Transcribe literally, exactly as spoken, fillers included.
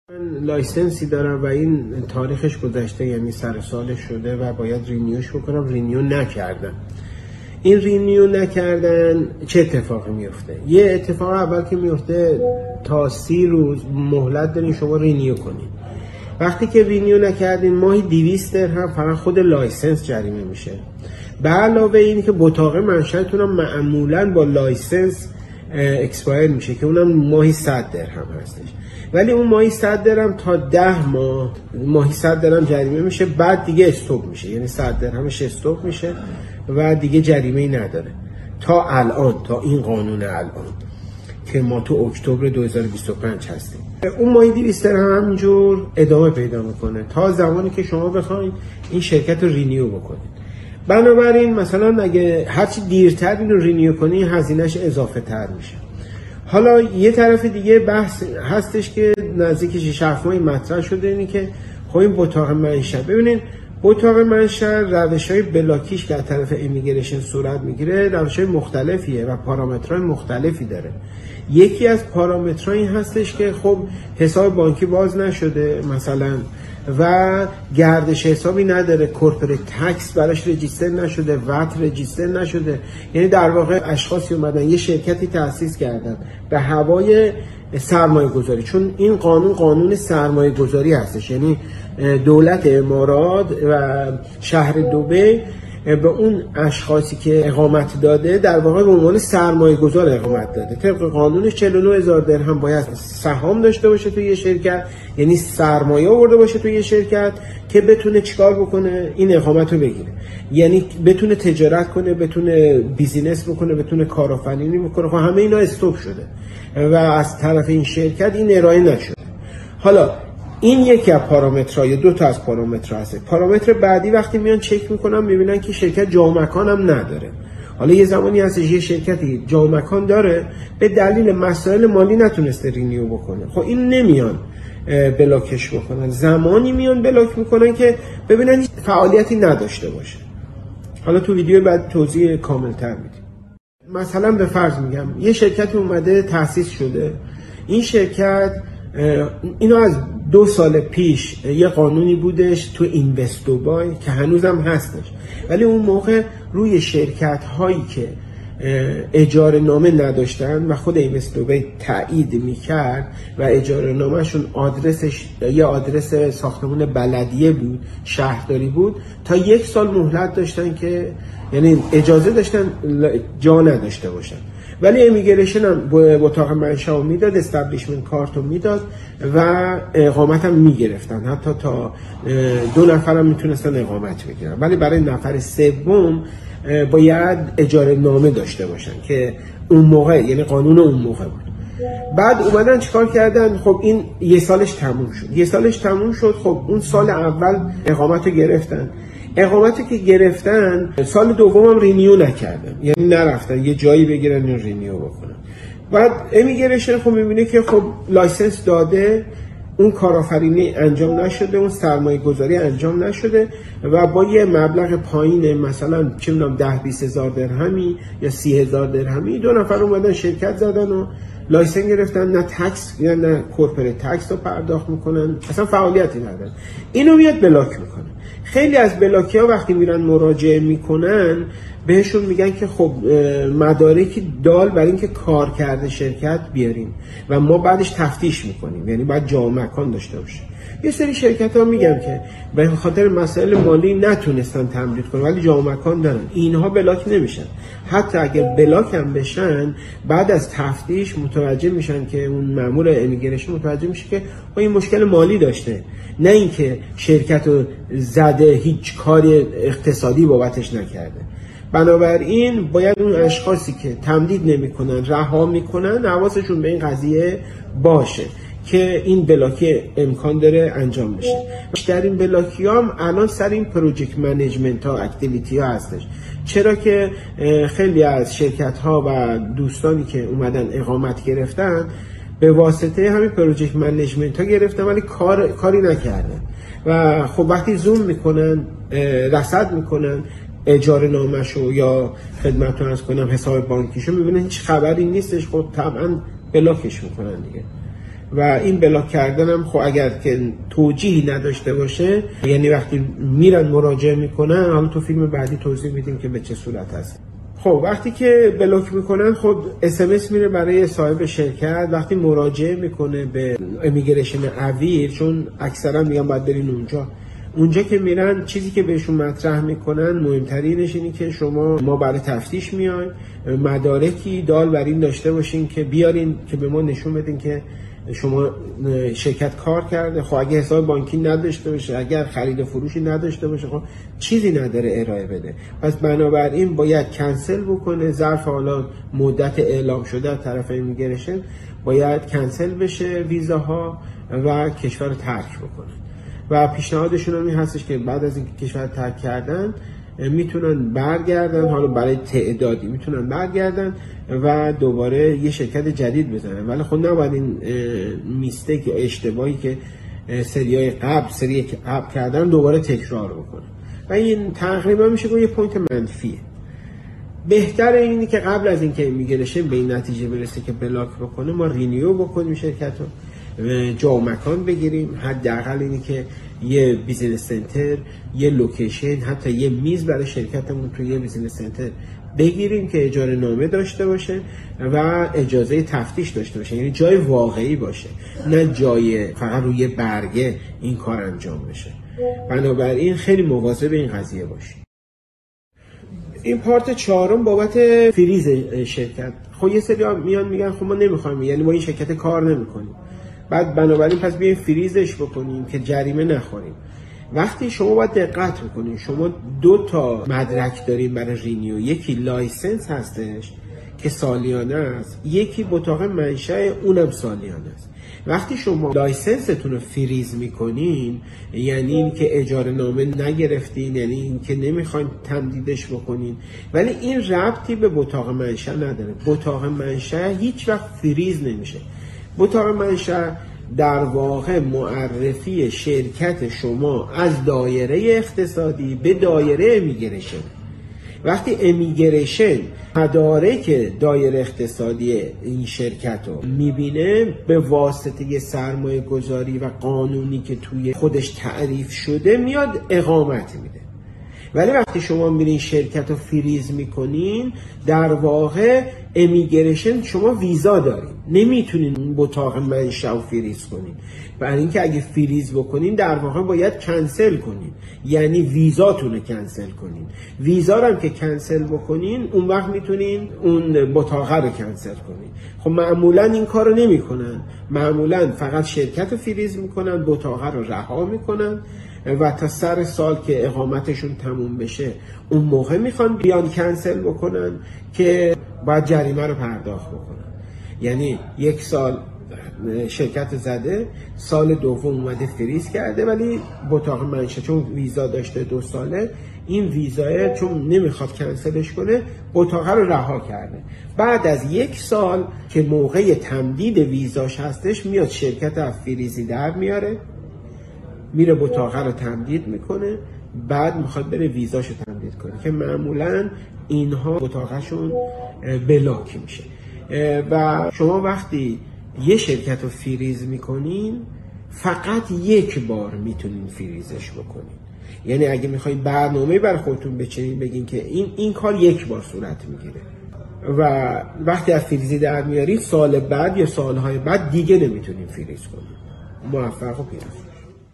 من لایسنسی دارم و این تاریخش گذشته، یعنی سر سالش شده و باید رینیوش بکنم. رینیو نکردم. این رینیو نکردن چه اتفاقی میفته؟ یه اتفاق اول که میفته تا سی روز مهلت دارین شما رینیو کنین. وقتی که رینیو نکردین ماهی دویست درهم فقط خود لایسنس جریمه میشه. به علاوه این که بطاقه منشأتون هم معمولا با لایسنس اکسپایر میشه که اونم ماهی صد درهم هستش، ولی اون ماهی صد درهم تا ده ماه ماهی صد درهم جریمه میشه، بعد دیگه استوب میشه، یعنی صد درهمش استوب میشه و دیگه جریمه‌ای نداره تا الان، تا این قانون الان که ما تو اکتبر دو هزار و بیست و پنج هستیم. اون ماهی دویست درهم همینجور ادامه پیدا میکنه تا زمانی که شما بخواید این شرکت رو رینیو بکنید. بنابراین مثلا اگه هرچی دیرتر اینو رینیو کنی هزینهش اضافه تر میشه. حالا یه طرف دیگه بحث هستش که نزدیک شش هفت ماهی مطرح شده، اینی که خب این بطاقه منشأ، ببینید بطاقه منشأ روش‌های بلاکیش که از طرف امیگریشن صورت میگیره روش‌های مختلفیه و پارامترهای مختلفی داره. یکی از پارامترهایی هستش که خب حساب بانکی باز نشده مثلا و گردش حسابی نداره، کورپوریت تکس براش رجیستر نشده، وات رجیستر نشده، یعنی در واقع اشخاصی اومدن یه شرکتی تأسیس کردن به هوای سرمایه گذاری، چون این قانون قانون سرمایه گذاری هستش، یعنی دولت امارات و شهر دبی به اون اشخاصی که اقامت داده در واقع به عنوان سرمایه گذار اقامت داده. طبق قانونش چهل و نه هزار درهم باید سهام داشته باشه توی یه شرکت، یعنی سرمایه آورده باشه توی یه شرکت که بتونه چیکار بکنه؟ این اقامت رو بگیره، یعنی بتونه تجارت کنه، بتونه بیزینس بکنه، بتونه کارآفرینی بکنه. خب همه اینا استوب شده و از طرف این شرکت این ارائه نشده. حالا این یکی از پارامترهای، دو تا از پارامترها هست. پارامتر بعدی وقتی میان چک میکنن میبینن که شرکت جا مکان هم نداره. حالا یه زمانی هستش یه شرکتی جا مکان داره به دلیل مسائل مالی نتونسته رینیو بکنه، خب این نمیان بلاکش بکنن، زمانی میان بلاک میکنن که ببینن فعالیتی نداشته باشه. حالا تو ویدیو بعد توضیح کاملتر میدیم. مثلا به فرض میگم یه شرکتی اومده تأسیس شده، این شرکت اینو از دو سال پیش یه قانونی بودش تو اینوست دبی که هنوزم هستش، ولی اون موقع روی شرکت هایی که اجاره نامه نداشتن و خود اینوست دبی تایید میکرد و اجاره نامهشون آدرسش یه آدرس ساختمان بلدیه بود، شهرداری بود، تا یک سال مهلت داشتن که یعنی اجازه داشتن جا نداشته باشن، ولی امیگریشن هم بطاقه منشأ میداد، استابلیشمنت کارت رو میداد و اقامت هم میگرفتن، حتی تا دو نفر هم میتونستن اقامت بگیرن، ولی برای نفر سوم باید اجاره نامه داشته باشن که اون موقع یعنی قانون اون موقع بود. بعد اومدن چیکار کردن؟ خب این یه سالش تموم شد یه سالش تموم شد خب اون سال اول اقامت رو گرفتن، اقامتی که گرفتن سال دوم هم رینیو نکردن، یعنی نرفتن یه جایی بگیرن و رینیو بکنن. بعد امیگریشن خب میبینه که خب لایسنس داده، اون کارآفرینی انجام نشده، اون سرمایه گذاری انجام نشده و با یه مبلغ پایین مثلا چه میدونم ده بیست هزار درهمی یا سی هزار درهمی دو نفر اومدن شرکت زدن و لایسنس گرفتن، نه تکس یا نه کورپوریت تکس رو پرداخت میکنن، اصلا فعالیتی ندارن. اینو میاد بلاک میکنه. خیلی از بلاکی ها وقتی میرن مراجعه میکنن بهشون میگن که خب مدارکی دال برای اینکه کار کرده شرکت بیاریم و ما بعدش تفتیش میکنیم، یعنی باید جا مکان داشته باشه. یه سری شرکت ها میگن که به خاطر مسائل مالی نتونستن تمدید کنن ولی جا مکان دارن، اینها بلاک نمیشن. حتی اگر بلاک هم بشن بعد از تفتیش متوجه میشن که اون مأمور امیگریشن متوجه میشه که این مشکل مالی داشته، نه اینکه شرکت رو زده هیچ کاری اقتصادی بابتش نکرده. بنابراین باید اون اشخاصی که تمدید نمیکنن رها میکنن حواسشون به این قضیه باشه که این بلاکی امکان داره انجام بشه. بیشتر این بلاکی ها هم الان سر این پروژکت منیجمنت ها اکتیویتی ها هستش، چرا که خیلی از شرکت ها و دوستانی که اومدن اقامت گرفتن به واسطه همین پروژکت منیجمنت ها گرفتن ولی کار کاری نکردن و خب وقتی زوم میکنن رصد میکنن اجاره نامشو یا خدمتتون عرض کنم حساب بانکیشو، میبینن هیچ خبری نیستش، خب طبعا بلاکش میکنن دیگه. و این بلاک کردن هم خب اگر که توجیهی نداشته باشه، یعنی وقتی میرن مراجعه میکنن، حالا تو فیلم بعدی توضیح میدیم که به چه صورت هست. خب وقتی که بلاک میکنن، خب اس ام اس میره برای صاحب شرکت. وقتی مراجعه میکنه به امیگریشن اویر، چون اکثرا میگن باید برین اونجا، اونجا که میرن چیزی که بهشون مطرح میکنن مهمترینش اینه که شما ما برای تفتیش میایم، مدارکی دال بر این داشته باشین که بیارین که به ما نشون بدین که شما شرکت کار کرده. خب اگه حساب بانکی نداشته باشه، اگر خرید و فروشی نداشته باشه، خب چیزی نداره ارائه بده. پس بنابراین باید کنسل بکنه. ظرف حالا مدت اعلام شده از طرف ایمیگریشن باید کنسل بشه ویزاها و کشور رو ترک بکنه. و پیشنهادشون هم این هستش که بعد از اینکه کشور ترک کردن میتونن برگردن، حالا برای تعدادی میتونن برگردن و دوباره یه شرکت جدید بزنن. ولی خب نباید این میستیک یا اشتباهی که سریای قبل سری که قبل کردن دوباره تکرار بکنن. و این تقریبا میشه که یه پوینت منفیه. بهتر اینه که قبل از اینکه ایمیگریشن به این نتیجه برسه که بلاک بکنه، ما رینیو بکنیم شرکت رو، جا و مکان بگیریم. حداقل اینه که یه بیزینس سنتر، یه لوکیشن، حتی یه میز برای شرکتمون توی یه بیزینس سنتر بگیریم که اجاره نامه داشته باشه و اجازه تفتیش داشته باشه، یعنی جای واقعی باشه، نه جای فقط روی برگه این کار انجام بشه. بنابراین خیلی مواظب این قضیه باشیم. این پارت چهارم بابت فریز شرکت. خب یه سری میان میگن خب ما نمیخوایم، یعنی ما این شرکت کار نمیکنیم، بعد بنابراین پس بیایم فریزش بکنیم که جریمه نخوریم. وقتی شما باید دقت بکنید، شما دو تا مدرک داریم برای رینیو. یکی لایسنس هستش که سالیانه است، یکی بطاق منشأ اونم سالیانه است. وقتی شما لایسنستون رو فریز میکنین، یعنی این که اجاره نامه نگرفتین، یعنی این که نمیخواین تمدیدش بکنین، ولی این ربطی به بطاق منشأ نداره. بطاق منشأ هیچ وقت فریز نمیشه. بطاق منشأ در واقع معرفی شرکت شما از دایره اقتصادی به دایره امیگریشن. وقتی امیگریشن مدارک دایره اقتصادی این شرکت رو میبینه، به واسطه سرمایه گذاری و قانونی که توی خودش تعریف شده میاد اقامت میده. ولی وقتی شما میرین شرکت رو فریز میکنین، در واقع امیگریشن شما ویزا دارین، نمیتونین اون بطاق منشأ رو فریز کنین. برای اینکه اگه فریز بکنین در واقع باید کنسل کنین، یعنی ویزاتون رو کنسل کنین. ویزا رو هم که کنسل بکنین، اون وقت میتونین اون بطاقه رو کنسل کنین. خب معمولا این کار رو نمی کنن، معمولا فقط شرکت رو فریز میکنن، بطاقه رو رها میکنن و تا سر سال که اقامتشون تموم بشه اون موقع میخوان بیان کنسل بکنن که باید جریمه رو پرداخت بکنن. یعنی یک سال شرکت زده، سال دوم اومده فریز کرده، ولی بطاق منشأ چون ویزا داشته دو ساله، این ویزا چون نمیخواد کنسلش کنه بطاقه رو رها کرده. بعد از یک سال که موقع تمدید ویزاش هستش، میاد شرکت از فریزی در میاره، میره بطاقه رو تمدید میکنه، بعد میخواد بره ویزاشو تمدید کنه که معمولا اینها بطاقهشون بلاک میشه. و شما وقتی یه شرکت رو فریز میکنین، فقط یک بار میتونین فریزش بکنین. یعنی اگه میخواین برنامه بر خودتون بچینین، بگین که این این کار یک بار صورت میگیره و وقتی از فریزی در میارید، سال بعد یا سالهای بعد دیگه نمیتونین فریز کنین. موفق و پیروز.